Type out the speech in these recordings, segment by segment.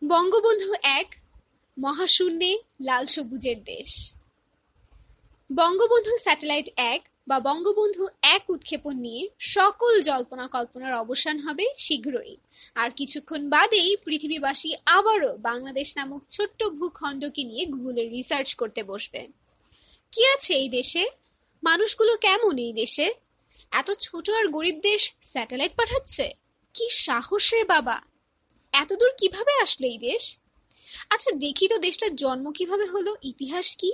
বঙ্গবন্ধু ১ মহাশূন্যে লাল সবুজের দেশ। বঙ্গবন্ধু স্যাটেলাইট ১ বা বঙ্গবন্ধু ১ উৎক্ষেপণ নিয়ে সকল জল্পনা কল্পনার অবসান হবে শীঘ্রই। আর কিছুক্ষণ বাদেই পৃথিবীবাসী আবারও বাংলাদেশ নামক ছোট্ট ভূখণ্ডকে নিয়ে গুগলে রিসার্চ করতে বসবে। কি আছে এই দেশে? মানুষগুলো কেমন এই দেশের? এত ছোট আর গরিব দেশ স্যাটেলাইট পাঠাচ্ছে? কি সাহস রে বাবা! এতদূর কিভাবে আসলো এই দেশ? আচ্ছা দেখি তো দেশটার জন্ম কিভাবে হলো, ইতিহাস কি?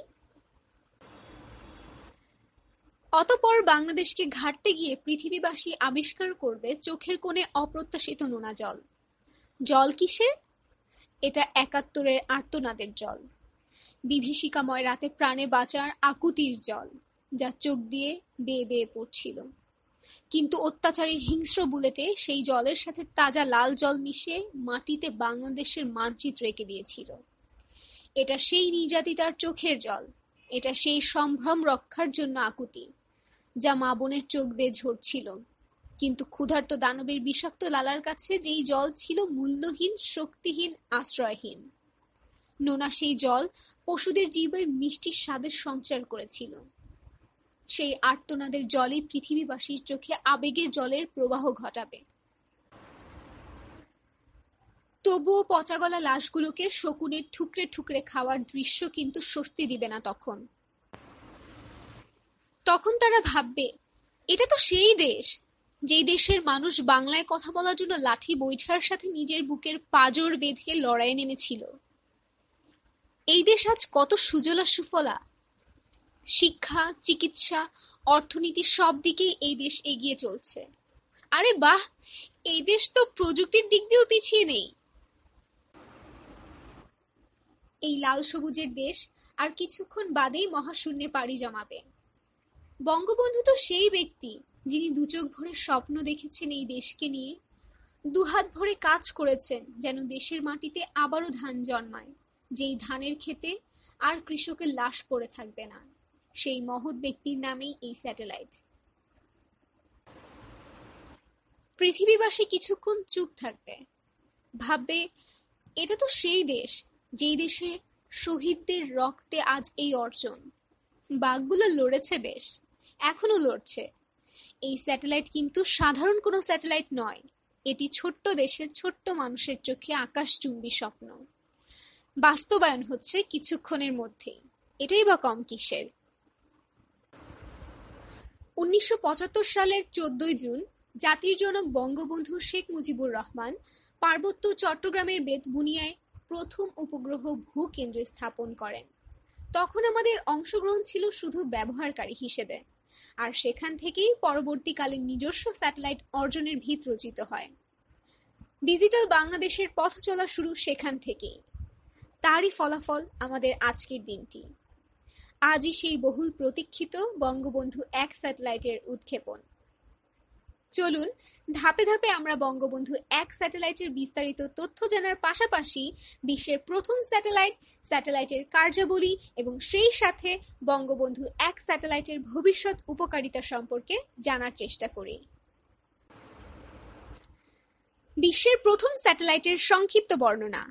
অতঃপর বাংলাদেশকে ঘাঁটতে গিয়ে পৃথিবীবাসী আবিষ্কার করবে চোখের কোণে অপ্রত্যাশিত নোনা জল। জল কিসের? এটা ৭১-এর আর্তনাদের জল, বিভীষিকাময় রাতে প্রাণে বাঁচার আকুতির জল, যা চোখ দিয়ে বেয়ে বেয়ে পড়ছিল। কিন্তু অত্যাচারীর হিংস্র বুলেটে সেই জলের সাথে তাজা লাল জল মিশিয়ে মাটিতে বাংলাদেশের মানচিত্র এঁকে দিয়েছিল। এটা সেই নির্যাতিতার চোখের জল, এটা সেই সম্ভ্রম রক্ষার জন্য আকুতি, যা মা বোনের চোখ বেয়ে ঝরছিল। কিন্তু ক্ষুধার্ত দানবের বিষাক্ত লালার কাছে যেই জল ছিল মূল্যহীন, শক্তিহীন, আশ্রয়হীন। নোনা সেই জল পশুদের জিহ্বায় মিষ্টির স্বাদের সঞ্চার করেছিল। সেই আর্তনাদের জলই পৃথিবীবাসীর চোখে আবেগের জলের প্রবাহ ঘটাবে। তবুও পচাগলা লাশগুলোকে শকুনের ঠুকরে ঠুকরে খাওয়ার দৃশ্য কিন্তু স্বস্তি দিবে না তখন। তখন তারা ভাববে, এটা তো সেই দেশ, যেই দেশের মানুষ বাংলায় কথা বলার জন্য লাঠি বৈঠার সাথে নিজের বুকের পাঁজর বেঁধে লড়াইয়ে নেমেছিল। এই দেশ আজ কত সুজলা সুফলা। শিক্ষা, চিকিৎসা, অর্থনীতি সব দিকেই এই দেশ এগিয়ে চলছে। আরে বাহ, এই দেশ তো প্রযুক্তির দিক দিয়েও পিছিয়ে নেই। এই লাল সবুজের দেশ আর কিছুক্ষণ বাদেই মহাশূন্যে পাড়ি জমাবে। বঙ্গবন্ধু তো সেই ব্যক্তি যিনি দুচোখ ভরে স্বপ্ন দেখেছেন এই দেশকে নিয়ে, দুহাত ভরে কাজ করেছেন যেন দেশের মাটিতে আবারও ধান জন্মায়, যেই ধানের ক্ষেতে আর কৃষকের লাশ পড়ে থাকবে না। সেই মহৎ ব্যক্তির নামেই এই স্যাটেলাইট। পৃথিবীবাসী কিছুক্ষণ চুপ থাকবে, ভাববে, এটা তো সেই দেশ যেই দেশে শহীদদের রক্তে আজ এই অর্জন। বাঘগুলো লড়েছে বেশ, এখনো লড়ছে। এই স্যাটেলাইট কিন্তু সাধারণ কোনো স্যাটেলাইট নয়, এটি ছোট্ট দেশের ছোট্ট মানুষের চোখে আকাশচুম্বী স্বপ্ন। বাস্তবায়ন হচ্ছে কিছুক্ষণের মধ্যেই, এটাই বা কম কিসের। ১৯৭৫ সালের ১৪ জুন জাতির জনক বঙ্গবন্ধু শেখ মুজিবুর রহমান পার্বত্য চট্টগ্রামের বেতবুনিয়ায় প্রথম উপগ্রহ ভূকেন্দ্র স্থাপন করেন। তখন আমাদের অংশগ্রহণ ছিল শুধু ব্যবহারকারী হিসেবে, আর সেখান থেকেই পরবর্তীকালে নিজস্ব স্যাটেলাইট অর্জনের ভিত রচিত হয়। ডিজিটাল বাংলাদেশের পথ চলা শুরু সেখান থেকেই। তারই ফলাফল আমাদের আজকের দিনটি। আজই সেই বহুল প্রতীক্ষিত বঙ্গবন্ধু ১ স্যাটেলাইটের উৎক্ষেপণ। চলুন ধাপে ধাপে আমরা বঙ্গবন্ধু ১ স্যাটেলাইটের বিস্তারিত তথ্য জানার পাশাপাশি বিশ্বের প্রথম স্যাটেলাইট, স্যাটেলাইটের কার্যাবলী এবং সেই সাথে বঙ্গবন্ধু ১ স্যাটেলাইটের ভবিষ্যৎ উপকারিতা সম্পর্কে জানার চেষ্টা করি। বিশ্বের প্রথম স্যাটেলাইটের সংক্ষিপ্ত বর্ণনা।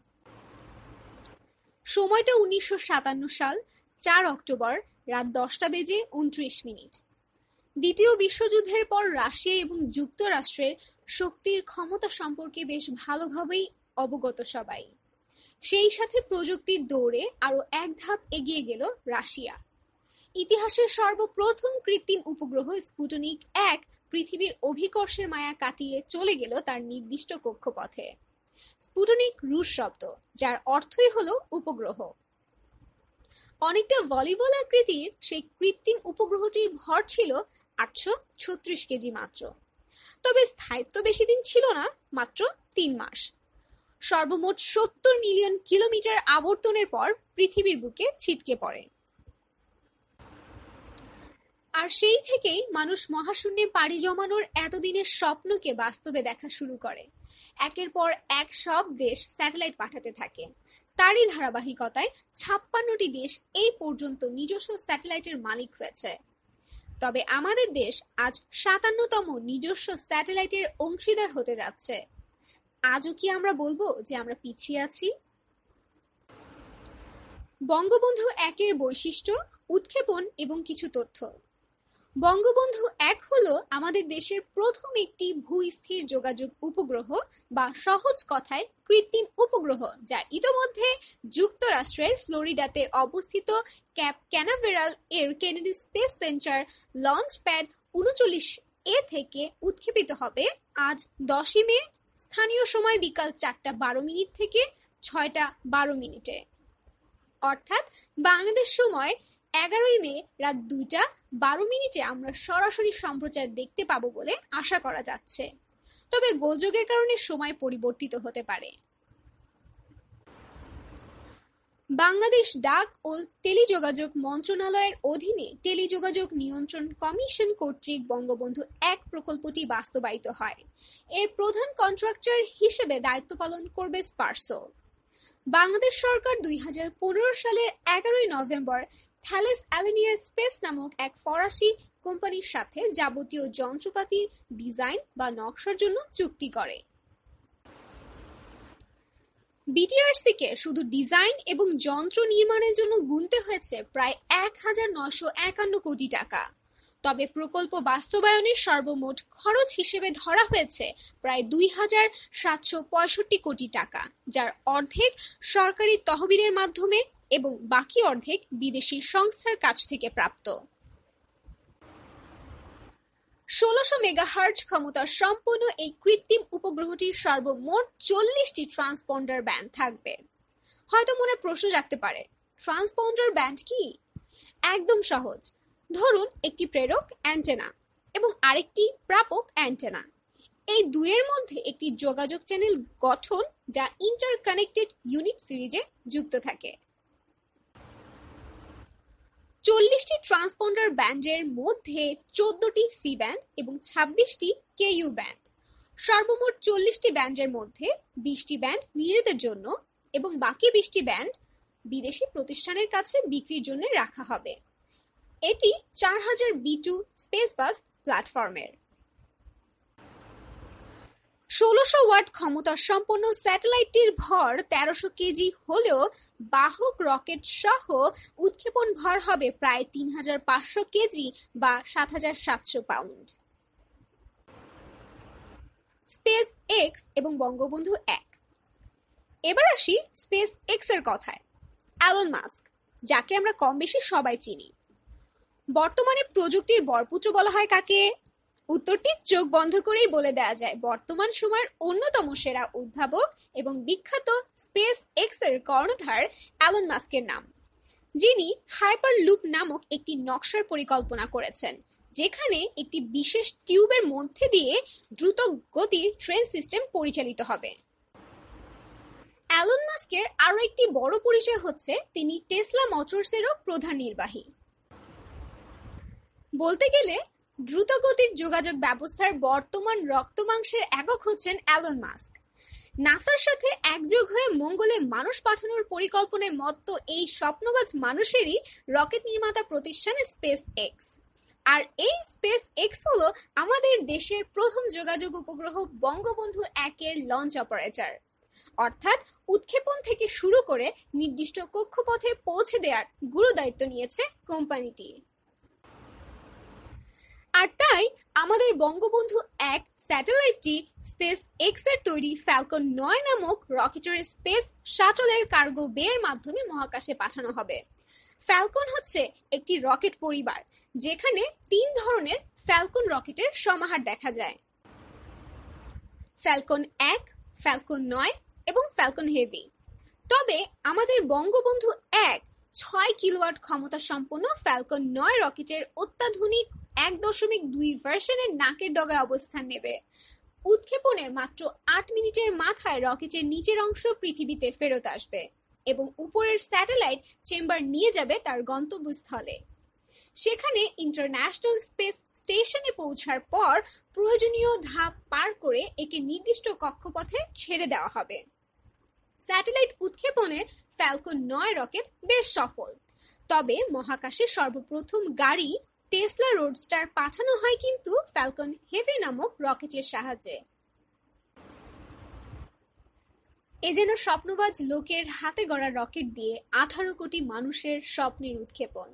সময়টা ১৯৫৭ সাল ৪ অক্টোবর রাত ১০:২৯। দ্বিতীয় বিশ্বযুদ্ধের পর রাশিয়া এবং যুক্তরাষ্ট্রের শক্তির ক্ষমতা সম্পর্কে বেশ ভালোভাবেই অবগত সবাই। সেই সাথে প্রযুক্তির দৌড়ে আরও এক ধাপ এগিয়ে গেল রাশিয়া। ইতিহাসের সর্বপ্রথম কৃত্রিম উপগ্রহ স্পুটনিক ১ পৃথিবীর অভিকর্ষের মায়া কাটিয়ে চলে গেল তার নির্দিষ্ট কক্ষপথে। স্পুটনিক রুশ শব্দ, যার অর্থই হলো উপগ্রহ। অনেকটা ভলিবল আকৃতির সেই কৃত্রিম উপগ্রহটির ভর ছিল ৮৩৬ কেজি মাত্র। তবে স্থায়িত্ব বেশি দিন ছিল না, মাত্র ৩ মাস। সর্বমোট ৭০ মিলিয়ন কিলোমিটার আবর্তনের পর পৃথিবীর বুকে ছিটকে পড়ে। আর সেই থেকেই মানুষ মহাশূন্যে পাড়ি জমানোর এতদিনের স্বপ্নকে বাস্তবে দেখা শুরু করে। একের পর এক সব দেশ স্যাটেলাইট পাঠাতে থাকে। তারই ধারাবাহিকতায় ৫৬টি দেশ এই পর্যন্ত নিজস্ব স্যাটেলাইটের মালিক হয়েছে। তবে আমাদের দেশ আজ ৫৭তম নিজস্ব স্যাটেলাইটের অংশীদার হতে যাচ্ছে। আজও কি আমরা বলবো যে আমরা পিছিয়ে আছি? বঙ্গবন্ধু ১-এর বৈশিষ্ট্য, উৎক্ষেপণ এবং কিছু তথ্য। বঙ্গবন্ধু ১ হলো আমাদের দেশের প্রথম একটি ভূস্থির যোগাযোগ উপগ্রহ বা সহজ কথায় কৃত্রিম উপগ্রহ, যা ইতোমধ্যে যুক্তরাষ্ট্রের ফ্লোরিডাতে অবস্থিত ক্যাপ ক্যানাভেরাল এর Kennedy Space Center launch pad ৩৯A থেকে উৎক্ষেপিত হবে আজ ১০ই মে স্থানীয় সময় বিকাল ৪:১২ থেকে ৬:১২। অর্থাৎ বাংলাদেশ সময় ১১ই মে রাত ২:১২ আমরা সরাসরি সম্প্রচার দেখতে পাবো বলে আশা করা যাচ্ছে। তবে গোলযোগের কারণে সময় পরিবর্তিত হতে পারে। বাংলাদেশ ডাক ও টেলিযোগাযোগ মন্ত্রণালয়ের অধীনে টেলিযোগাযোগ নিয়ন্ত্রণ কমিশন কর্তৃক বঙ্গবন্ধু ১ প্রকল্পটি বাস্তবায়িত হয়। এর প্রধান কন্ট্রাক্টর হিসেবে দায়িত্ব পালন করবে স্পারসো। বাংলাদেশ সরকার ২০১৫ সালের ১১ই নভেম্বর থ্যালেস অ্যালেনিয়া স্পেস নামক এক ফরাসি কোম্পানির সাথে যাবতীয় যন্ত্রপাতির ডিজাইন বা নকশার জন্য চুক্তি করে। বিটিআরসি-কে শুধু ডিজাইন এবং যন্ত্র নির্মাণের জন্য গুনতে হয়েছে প্রায় ১,৯৫১ কোটি টাকা। তবে প্রকল্প বাস্তবায়নের সর্বমোট খরচ হিসেবে ধরা হয়েছে প্রায় ২,৭৬৫ কোটি টাকা, যার অর্ধেক সরকারি তহবিলের মাধ্যমে এবং বাকি অর্ধেক বিদেশি সংস্থার কাছ থেকে প্রাপ্ত। ১৬০০ মেগাহার্টজ ক্ষমতার সম্পন্ন এই কৃত্রিম উপগ্রহটির সর্বমোট ৪০টি ট্রান্সপন্ডার ব্যান্ড থাকবে। হয়তো মনে প্রশ্ন জাগতে পারে, ট্রান্সপন্ডার ব্যান্ড কি? একদম সহজ। ধরুন একটি প্রেরক অ্যান্টেনা এবং আরেকটি প্রাপক অ্যান্টেনা। এই দুইয়ের মধ্যে একটি যোগাযোগ চ্যানেল গঠন, যা ইন্টারকানেক্টেড ইউনিট সিরিজে যুক্ত থাকে। ৪০টি ট্রান্সপন্ডার ব্যান্ডের মধ্যে ১৪টি সি ব্যান্ড এবং ২৬টি কেইউ ব্যান্ড। সর্বমোট ৪০টি ব্যান্ডের মধ্যে ২০টি ব্যান্ড নিজেদের জন্য এবং বাকি ২০টি ব্যান্ড বিদেশি প্রতিষ্ঠানের কাছে বিক্রির জন্য রাখা হবে। এটি ৪০০০ B2 স্পেসবাস প্ল্যাটফর্মের। ১৬০০ ওয়াট ক্ষমতার সম্পন্ন স্যাটেলাইটটির ভর ১৩০০ কেজি হলেও বাহক রকেট সহ উৎক্ষেপণ ভর হবে প্রায় ৩৫০০ কেজি বা ৭৭০০ পাউন্ড। স্পেস এক্স এবং বঙ্গবন্ধু ১। এবার আসি স্পেস এক্স এর কথায়। অ্যালন মাস্ক, যাকে আমরা কম বেশি সবাই চিনি। বর্তমানে প্রযুক্তির বরপুত্র বলা হয় কাকে? উত্তরটি চোখ বন্ধ করেই বলে দেওয়া যায়। বর্তমান সময়ের অন্যতম সেরা উদ্ভাবক এবং বিখ্যাত স্পেস এক্স এর কর্ণধার অ্যালন মাস্কের নাম, যিনি হাইপারলুপ নামক একটি নকশার পরিকল্পনা করেছেন, যেখানে একটি বিশেষ টিউবের মধ্যে দিয়ে দ্রুত গতির ট্রেন সিস্টেম পরিচালিত হবে। অ্যালন মাস্কের আরো একটি বড় পরিচয় হচ্ছে তিনি টেসলা মোটরসেরও প্রধান নির্বাহী। বলতে গেলে দ্রুতগতির যোগাযোগ ব্যবস্থার বর্তমান রক্তমাংসের একক হচ্ছেন অ্যালন মাস্ক। নাসার সাথে একযোগ হয়ে মঙ্গলে মানুষ পাঠানোর পরিকল্পনায় মত্ত এই স্বপ্নবাজ মানুষেরই রকেট নির্মাতা প্রতিষ্ঠান স্পেস এক্স। আর এই স্পেস এক্স হলো আমাদের দেশের প্রথম যোগাযোগ উপগ্রহ বঙ্গবন্ধু ১-এর লঞ্চ অপারেটর। অর্থাৎ উৎক্ষেপণ থেকে শুরু করে নির্দিষ্ট কক্ষপথে পৌঁছে দেওয়ার গুরু দায়িত্ব নিয়েছে কোম্পানিটি। আর তাই আমাদের বঙ্গবন্ধু ১ স্যাটেলাইটটি স্পেস এক্স এর তৈরি ফ্যালকন ৯ নামক রকেটের স্পেস শাটলের কার্গো বের মাধ্যমে মহাকাশে পাঠানো হবে। ফ্যালকন হচ্ছে একটি রকেট পরিবার, যেখানে ৩ ধরনের ফ্যালকন রকেটের সমাহার দেখা যায়: ফ্যালকন ১, ফ্যালকন ৯ এবং ফ্যালকন হেভি। তবে আমাদের বঙ্গবন্ধু ১ ৬ কিলোওয়াট ক্ষমতা সম্পন্ন ফ্যালকন ৯ রকেটের অত্যাধুনিক ১.২ ভার্সনের নাকের ডগায় অবস্থান নেবে। উৎক্ষেপণের মাত্র ৮ মিনিটের মাথায় রকেটের নিচের অংশ পৃথিবীতে ফেরত আসবে এবং উপরের স্যাটেলাইট চেম্বার নিয়ে যাবে তার গন্তব্যস্থলে। সেখানে ইন্টারন্যাশনাল স্পেস স্টেশনে পৌঁছার পর প্রয়োজনীয় ধাপ পার করে একে নির্দিষ্ট কক্ষপথে ছেড়ে দেওয়া হবে। স্যাটেলাইট উৎক্ষেপণে ফ্যালকন ৯ রকেট বেশ সফল। তবে মহাকাশে সর্বপ্রথম গাড়ি টেসলা রোডস্টার পাঠানো হয় কিন্তু ফ্যালকন হেভি নামক রকেটের সাহায্যে। এ যেন স্বপ্নবাজ লোকের হাতে গড়া রকেট দিয়ে 18 কোটি মানুষের স্বপ্নের উৎক্ষেপণ।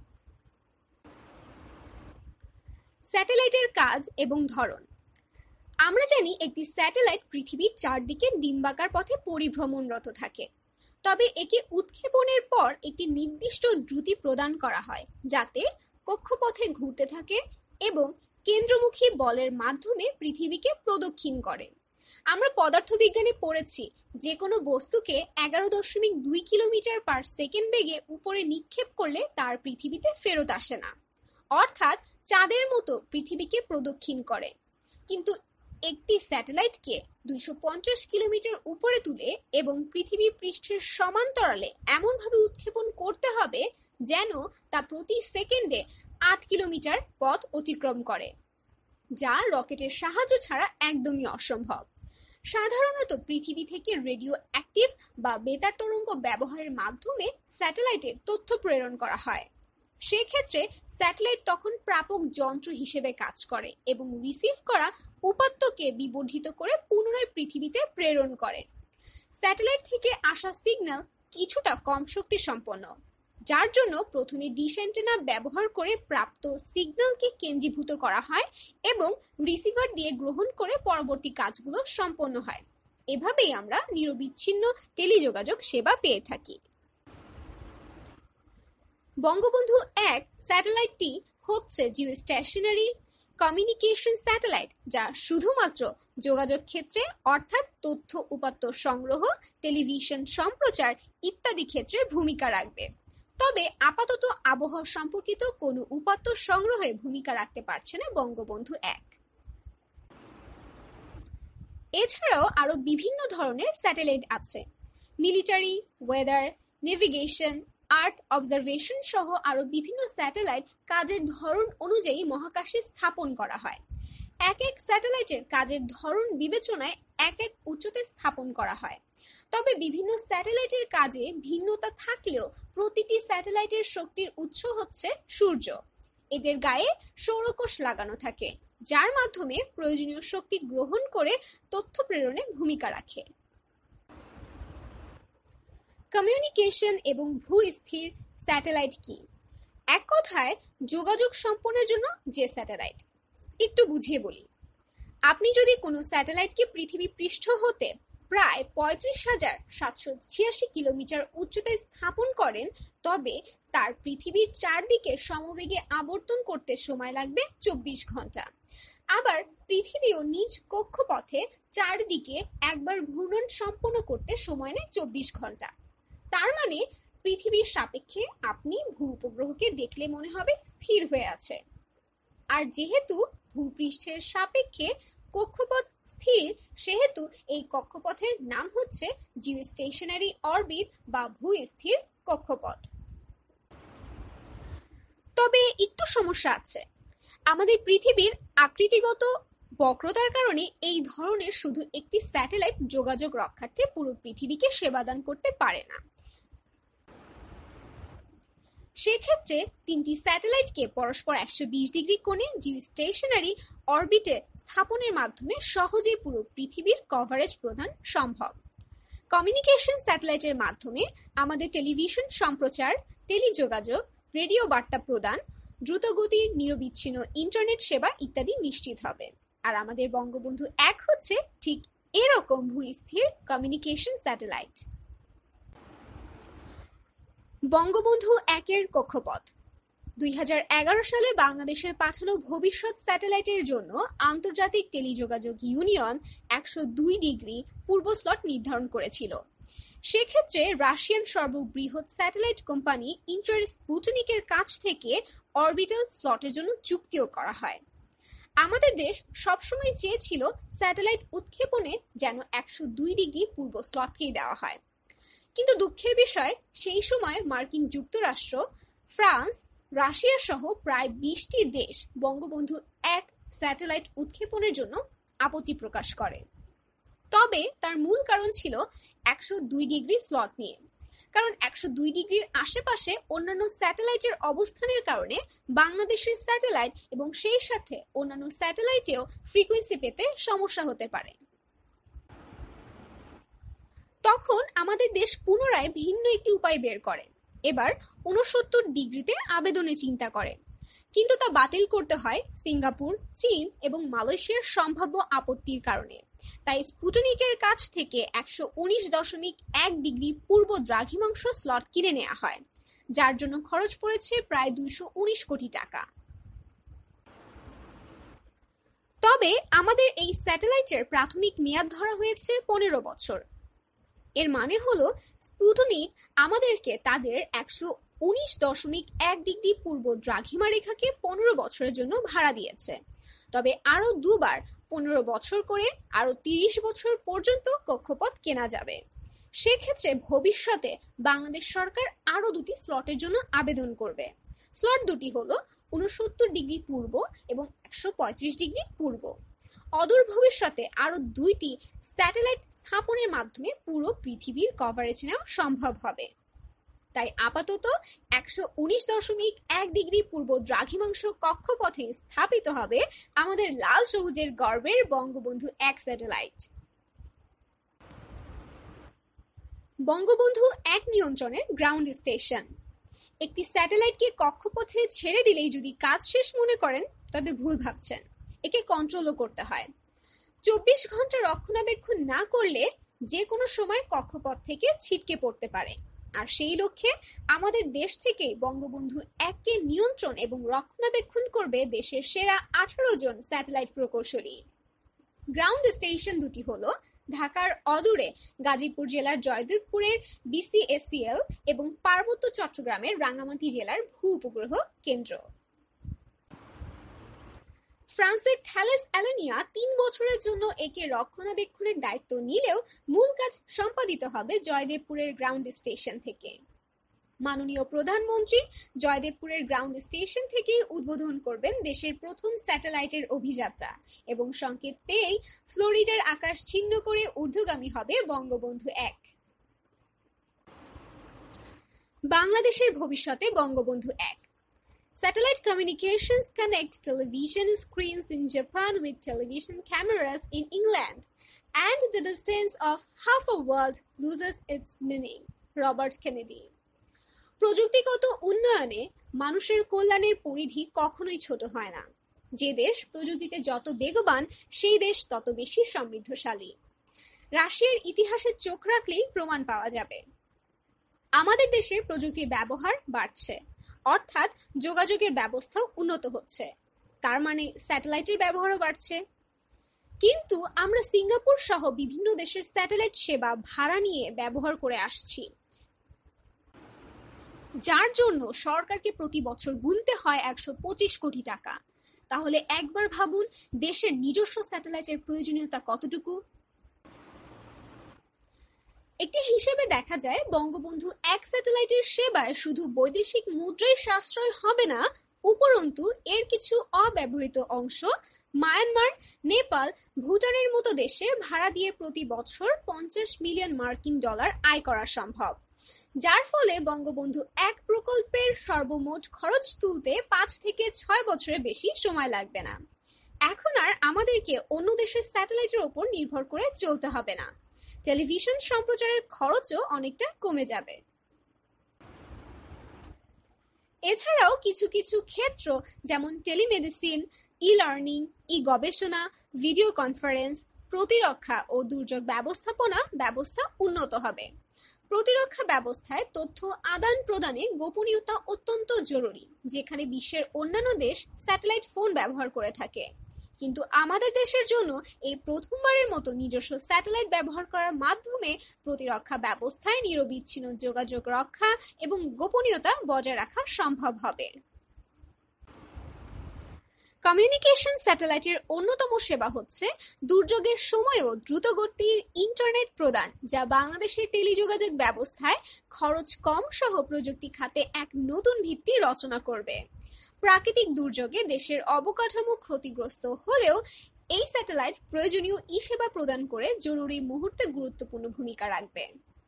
স্যাটেলাইটের কাজ এবং ধরন। আমরা জানি একটি স্যাটেলাইট পৃথিবীর চারদিকে ডিম্বাকার পথে পরিভ্রমণরত থাকে। তবে একে উৎক্ষেপণের পর একটি নির্দিষ্ট দ্রুতি প্রদান করা হয় যাতে কক্ষপথে ঘুরতে থাকে এবং কেন্দ্রমুখী বলের মাধ্যমে পৃথিবীকে প্রদক্ষিণ করে। আমরা পদার্থবিজ্ঞানে পড়েছি যে কোনো বস্তুকে 11.2 কিলোমিটার পার সেকেন্ড বেগে উপরে নিক্ষেপ করলে তার পৃথিবীতে ফেরত আসে না, অর্থাৎ চাঁদের মতো পৃথিবীকে প্রদক্ষিণ করে। কিন্তু একটি স্যাটেলাইটকে 250 কিলোমিটার উপরে তুলে এবং পৃথিবী পৃষ্ঠের সমান্তরালে এমনভাবে উৎক্ষেপণ করতে হবে যেন তা প্রতি সেকেন্ডে 8 কিলোমিটার পথ অতিক্রম করে, যা রকেটের সাহায্য ছাড়া একদমই অসম্ভব। সাধারণত পৃথিবী থেকে রেডিও অ্যাক্টিভ বা বেতার তরঙ্গ ব্যবহারের মাধ্যমে স্যাটেলাইটে তথ্য প্রেরণ করা হয়। সেক্ষেত্রে স্যাটেলাইট তখন প্রাপক যন্ত্র হিসেবে কাজ করে এবং রিসিভ করা উপাত্তকে বিবর্ধিত করে পুনরায় পৃথিবীতে প্রেরণ করে। স্যাটেলাইট থেকে আসা সিগন্যাল কিছুটা কম শক্তি সম্পন্ন, যার জন্য প্রথমে ডিশ অ্যান্টেনা ব্যবহার করে প্রাপ্ত সিগন্যালকে কেন্দ্রীভূত করা হয় এবং রিসিভার দিয়ে গ্রহণ করে পরবর্তী কাজগুলো সম্পন্ন হয়। এভাবেই আমরা নিরবিচ্ছিন্ন টেলিযোগাযোগ সেবা পেয়ে থাকি। বঙ্গবন্ধু 1 স্যাটেলাইটটি হচ্ছে জিওস্টেশনারি কমিউনিকেশন স্যাটেলাইট, যা শুধুমাত্র যোগাযোগ ক্ষেত্রে অর্থাৎ তথ্য উপাত্ত সংগ্রহ, টেলিভিশন সম্প্রচার ইত্যাদি ক্ষেত্রে ভূমিকা রাখবে। তবে আপাতত আবহাওয়া সম্পর্কিত কোনো উপাত্ত সংগ্রহে ভূমিকা রাখতে পারছে না বঙ্গবন্ধু 1। এছাড়াও আরো বিভিন্ন ধরনের স্যাটেলাইট আছে। Military, weather, navigation, earth observation সহ আরো বিভিন্ন স্যাটেলাইট কাজের ধরন অনুযায়ী মহাকাশে স্থাপন করা হয়। এক এক স্যাটেলাইটের কাজের ধরন বিবেচনায় এক এক উচ্চতায় স্থাপন করা হয়। তবে বিভিন্ন স্যাটেলাইটের কাজে ভিন্নতা থাকলেও প্রতিটি স্যাটেলাইটের শক্তির উৎস হচ্ছে সূর্য। এদের গায়ে সৌরকোষ লাগানো থাকে, যার মাধ্যমে প্রয়োজনীয় শক্তি গ্রহণ করে তথ্য প্রেরণে ভূমিকা রাখে। কমিউনিকেশন এবং ভূস্থির স্যাটেলাইট কি? এক কথায় যোগাযোগ সম্পন্নের জন্য যে স্যাটেলাইট। একটু বুঝিয়ে বলি। আপনি যদি কোনো স্যাটেলাইটকে পৃথিবী পৃষ্ঠ হতে প্রায় 35,786 কিলোমিটার উচ্চতায় স্থাপন করেন, তবে তার পৃথিবীর চারদিকে সমবেগে আবর্তন করতে সময় লাগবে 24 ঘন্টা। আবার পৃথিবীও নিজ কক্ষপথে চারদিকে একবার ঘূর্ণন সম্পন্ন করতে সময় নেয় 24 ঘন্টা। তার মানে পৃথিবীর সাপেক্ষে আপনি ভূ উপগ্রহকে দেখলে মনে হবে স্থির হয়ে আছে। আর যেহেতু ভূপৃষ্ঠের সাপেক্ষে কক্ষপথ স্থির, সেহেতু এই কক্ষপথের নাম হচ্ছে জিওস্টেশনারি অরবিট বা ভূস্থির কক্ষপথ। তবে একটু সমস্যা আছে। আমাদের পৃথিবীর আকৃতিগত বক্রতার কারণে এই ধরনের শুধু একটি স্যাটেলাইট যোগাযোগ রক্ষার্থে পুরো পৃথিবীকে সেবাদান করতে পারে না। সেক্ষেত্রে তিনটি স্যাটেলাইটকে পরস্পর 120 ডিগ্রি কোণে জিওস্টেশনারি অরবিটে স্থাপনের মাধ্যমে সহজেই পুরো পৃথিবীর কভারেজ প্রদান সম্ভব। কমিউনিকেশন স্যাটেলাইটের মাধ্যমে আমাদের টেলিভিশন সম্প্রচার, টেলিযোগাযোগ, রেডিও বার্তা প্রদান, দ্রুতগতির নিরবিচ্ছিন্ন ইন্টারনেট সেবা ইত্যাদি নিশ্চিত হবে। আর আমাদের বঙ্গবন্ধু 1 হচ্ছে ঠিক এরকম ভূস্থির কমিউনিকেশন স্যাটেলাইট। বঙ্গবন্ধু 1 কক্ষপথ। 2011 সালে বাংলাদেশের পাঠানো ভবিষ্যৎ স্যাটেলাইটের জন্য আন্তর্জাতিক টেলিযোগাযোগ ইউনিয়ন 102 ডিগ্রি পূর্ব স্লট নির্ধারণ করেছিল। সেক্ষেত্রে রাশিয়ান সর্ববৃহৎ স্যাটেলাইট কোম্পানি ইন্টারস্পুটনিকের কাছ থেকে অরবিটাল স্লটের জন্য চুক্তিও করা হয়। আমাদের দেশ সবসময় চেয়েছিল স্যাটেলাইট উৎক্ষেপণে যেন 102 ডিগ্রি পূর্ব স্লটকেই দেওয়া হয়। কিন্তু দুঃখের বিষয়, সেই সময় মার্কিন যুক্তরাষ্ট্র, ফ্রান্স, রাশিয়া সহ প্রায় 20টি দেশ বঙ্গবন্ধু 1 স্যাটেলাইট উৎক্ষেপণের জন্য আপত্তি প্রকাশ করে। তবে তার মূল কারণ ছিল 102 ডিগ্রি স্লট নিয়ে। কারণ 102 ডিগ্রির আশেপাশে অন্যান্য স্যাটেলাইটের অবস্থানের কারণে বাংলাদেশের স্যাটেলাইট এবং সেই সাথে অন্যান্য স্যাটেলাইটেও ফ্রিকোয়েন্সি পেতে সমস্যা হতে পারে। তখন আমাদের দেশ পুনরায় ভিন্ন একটি উপায় বের করে। এবার ৬৯ ডিগ্রিতে আবেদনের চিন্তা করে, কিন্তু তা বাতিল করতে হয় সিঙ্গাপুর, চীন এবং মালয়েশিয়ার সম্ভাব্য আপত্তির কারণে। তাই স্পুটনিকের কাছ থেকে ১১৯.১ ডিগ্রি পূর্ব দ্রাঘিমাংশ স্লট কিনে নেওয়া হয়, যার জন্য খরচ পড়েছে প্রায় ২১৯ কোটি টাকা। তবে আমাদের এই স্যাটেলাইটের প্রাথমিক মেয়াদ ধরা হয়েছে ১৫ বছর। এর মানে হলো স্পুটনিক আমাদেরকে তাদের ১১৯.১ ডিগ্রি পূর্ব দ্রাঘিমা রেখাকে ১৫ বছরের জন্য ভাড়া দিয়েছে। তবে আরো দুবার ১৫ বছর করে আরো ৩০ বছর পর্যন্ত কক্ষপথ কেনা যাবে। সেক্ষেত্রে ভবিষ্যতে বাংলাদেশ সরকার আরো দুটি স্লটের জন্য আবেদন করবে। স্লট দুটি হলো ৬৯ ডিগ্রি পূর্ব এবং ১৩৫ ডিগ্রি পূর্ব। অদূর ভবিষ্যতে আরো দুইটি স্যাটেলাইট স্থাপনের মাধ্যমে পুরো পৃথিবীর কভারেজ নেওয়া সম্ভব হবে। তাই আপাতত ১১৯.১ ডিগ্রি পূর্ব দ্রাঘিমাংশ কক্ষপথে স্থাপিত হবে আমাদের লাল সবুজের গর্বের বঙ্গবন্ধু ১ স্যাটেলাইট। বঙ্গবন্ধু ১ নিয়ন্ত্রণের গ্রাউন্ড স্টেশন। একটি স্যাটেলাইটকে কক্ষপথে ছেড়ে দিলেই যদি কাজ শেষ মনে করেন, তবে ভুল ভাবছেন। একে কন্ট্রোলও করতে হয়। ২৪ ঘন্টা রক্ষণাবেক্ষণ না করলে যে কোনো সময় কক্ষপথ থেকে ছিটকে পড়তে পারে। আর সেই লক্ষ্যে আমাদের দেশ থেকে বঙ্গবন্ধু ১-কে নিয়ন্ত্রণ এবং রক্ষণাবেক্ষণ করবে দেশের সেরা ১৮ জন স্যাটেলাইট প্রকৌশলী। গ্রাউন্ড স্টেশন দুটি হলো ঢাকার অদূরে গাজীপুর জেলার জয়দেবপুরের বিসিএসিএল এবং পার্বত্য চট্টগ্রামের রাঙ্গামাটি জেলার ভূ উপগ্রহ কেন্দ্র। ফ্রান্সের থ্যালেস অ্যালানিয়া ৩ বছরের জন্য একে রক্ষণাবেক্ষণের দায়িত্ব নিলেও মূল কাজ সম্পাদিত হবে জয়দেবপুরের গ্রাউন্ড স্টেশন থেকে। মাননীয় প্রধানমন্ত্রী জয়দেবপুরের গ্রাউন্ড স্টেশন থেকেই উদ্বোধন করবেন দেশের প্রথম স্যাটেলাইটের অভিযাত্রা এবং সংকেত পেয়েই ফ্লোরিডার আকাশ ছিন্ন করে ঊর্ধ্বগামী হবে বঙ্গবন্ধু ১। বাংলাদেশের ভবিষ্যতে Bangabandhu ১। Satellite communications connect television screens in Japan with television cameras in England, and the distance of half a world loses its meaning. Robert Kennedy. প্রযুক্তিগত উন্নয়নে মানুষের কল্যাণের পরিধি কখনোই ছোট হয় না। যে দেশ প্রযুক্তিতে যত বেগবান, সেই দেশ তত বেশি সমৃদ্ধশালী। রাশিয়ার ইতিহাসে চোখ রাখলেই প্রমাণ পাওয়া যাবে। আমাদের দেশে প্রযুক্তির ব্যবহার বাড়ছে, অর্থাৎ যোগাযোগের ব্যবস্থাও উন্নত হচ্ছে। তার মানে স্যাটেলাইটের ব্যবহারও বাড়ছে। কিন্তু আমরা সিঙ্গাপুর সহ বিভিন্ন দেশের স্যাটেলাইট সেবা ভাড়া নিয়ে ব্যবহার করে আসছি, যার জন্য সরকারকে প্রতি বছর গুনতে হয় ১২৫ কোটি টাকা। তাহলে একবার ভাবুন দেশের নিজস্ব স্যাটেলাইটের প্রয়োজনীয়তা কতটুকু। একটি হিসেবে দেখা যায় বঙ্গবন্ধু ১ স্যাটেলাইটের সেবায় শুধু বৈদেশিক মুদ্রাই সাশ্রয় হবে না, উপরন্তু এর কিছু অব্যবহৃত অংশ মায়ানমার, নেপাল, ভুটানের মতো দেশে ভাড়া দিয়ে প্রতি বছর ৫০ মিলিয়ন মার্কিন ডলার আয় করা সম্ভব, যার ফলে বঙ্গবন্ধু ১ প্রকল্পের সর্বমোট খরচ তুলতে ৫ থেকে ৬ বছরের বেশি সময় লাগবে না। এখন আর আমাদেরকে অন্য দেশের স্যাটেলাইটের ওপর নির্ভর করে চলতে হবে না। টেলিভিশন সম্প্রচারের খরচও অনেকটা কমে যাবে। এছাড়াও কিছু কিছু ক্ষেত্র যেমন টেলিমেডিসিন, ই-লার্নিং, ই-গবেষণা, ভিডিও কনফারেন্স, প্রতিরক্ষা ও দুর্যোগ ব্যবস্থাপনা ব্যবস্থা উন্নত হবে। প্রতিরক্ষা ব্যবস্থায় তথ্য আদান প্রদানে গোপনীয়তা অত্যন্ত জরুরি, যেখানে বিশ্বের অন্যান্য দেশ স্যাটেলাইট ফোন ব্যবহার করে থাকে। কিন্তু আমাদের দেশের জন্য এই প্রথমবারের মতো নিজস্ব স্যাটেলাইট ব্যবহার করার মাধ্যমে প্রতিরক্ষা ব্যবস্থায় নিরবিচ্ছিন্ন যোগাযোগ রক্ষা এবং গোপনীয়তা বজায় রাখা সম্ভব হবে। কমিউনিকেশন স্যাটেলাইটের অন্যতম সেবা হচ্ছে দুর্যোগের সময়ও দ্রুতগতির ইন্টারনেট প্রদান, যা বাংলাদেশের টেলিযোগাযোগ ব্যবস্থায় খরচ কম সহ প্রযুক্তি খাতে এক নতুন ভিত্তি রচনা করবে। প্রাকৃতিক দুর্যোগে দেশের অবকাঠামো ক্ষতিগ্রস্ত হলেও এই স্যাটেলাইট প্রয়োজনীয় ই-সেবা প্রদান করে জরুরি মুহূর্তে গুরুত্বপূর্ণ ভূমিকা রাখবে।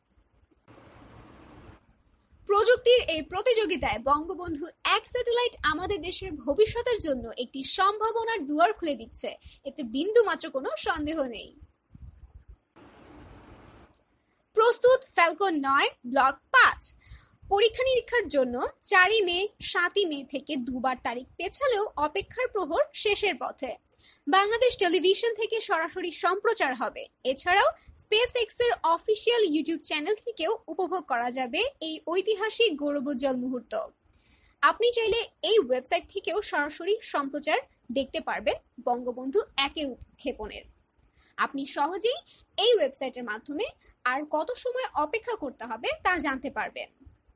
প্রযুক্তির এই প্রতিযোগিতায় বঙ্গবন্ধু ১ স্যাটেলাইট আমাদের দেশের ভবিষ্যতের জন্য একটি সম্ভাবনার দুয়ার খুলে দিচ্ছে, এতে বিন্দুমাত্র কোনো সন্দেহ নেই। প্রস্তুত ফ্যালকন ৯, ব্লক ৫। পরীক্ষা নিরীক্ষার জন্য ৪ই মে, ৭ই মে থেকে দুবার তারিখ পেছালেও অপেক্ষার প্রহর শেষের পথে। বাংলাদেশ টেলিভিশন থেকে সরাসরি সম্প্রচার হবে। এছাড়াও স্পেস এক্স এর অফিসিয়াল ইউটিউব চ্যানেল থেকেও উপভোগ করা যাবে এই ঐতিহাসিক গৌরবোজ্জ্বল মুহূর্ত। আপনি চাইলে এই ওয়েবসাইট থেকেও সরাসরি সম্প্রচার দেখতে পারবেন বঙ্গবন্ধু ১-এর উৎক্ষেপণের। আপনি সহজেই এই ওয়েবসাইটের মাধ্যমে আর কত সময় অপেক্ষা করতে হবে তা জানতে পারবেন।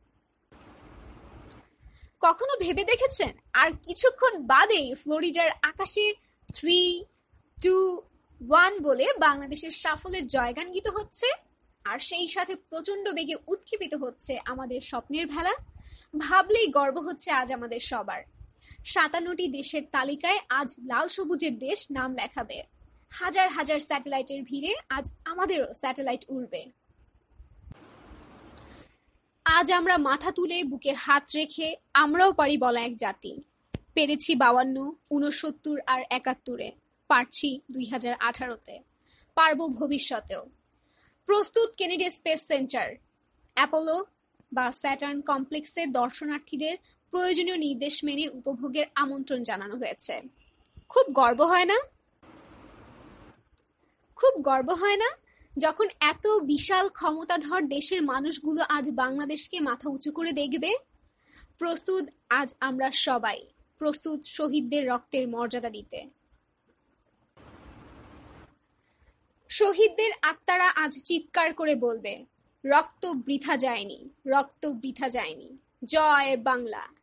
কখনো ভেবে দেখেছেন আর কিছুক্ষণ বাদেই ফ্লোরিডার আকাশে 3, 2, 1 বলে বাংলাদেশের সাফল্যের জয়গান গীত হচ্ছে, আর সেই সাথে প্রচন্ড বেগে উৎক্ষেপিত হচ্ছে আমাদের স্বপ্নের ভেলা? ভাবলেই গর্ব হচ্ছে আজ আমাদের সবার। ৫৭টি দেশের তালিকায় আজ লাল সবুজের দেশ নাম লেখাবে। হাজার হাজার স্যাটেলাইটের ভিড়ে আজ আমাদেরও স্যাটেলাইট উড়বে। আজ আমরা মাথা তুলে বুকে হাত রেখে আমরাও পারি বলা এক জাতি। পেরেছি ৫২, ৬৯ আর ৭১-এ, পারছি ২০১৮-তে, পারবো ভবিষ্যতেও। প্রস্তুত কেনেডি স্পেস সেন্টার, অ্যাপোলো বা স্যাটার্ন কমপ্লেক্সে দর্শনার্থীদের প্রয়োজনীয় নির্দেশ মেনে উপভোগের আমন্ত্রণ জানানো হয়েছে। খুব গর্ব হয় না? খুব গর্ব হয় না যখন এত বিশাল ক্ষমতাধর দেশের মানুষগুলো আজ বাংলাদেশকে মাথা উঁচু করে দেখবে? প্রস্তুত আজ আমরা সবাই, প্রস্তুত শহীদদের রক্তের মর্যাদা দিতে। শহীদদের আত্মারা আজ চিৎকার করে বলবে, রক্ত বৃথা যায়নি, রক্ত বৃথা যায়নি। জয় বাংলা।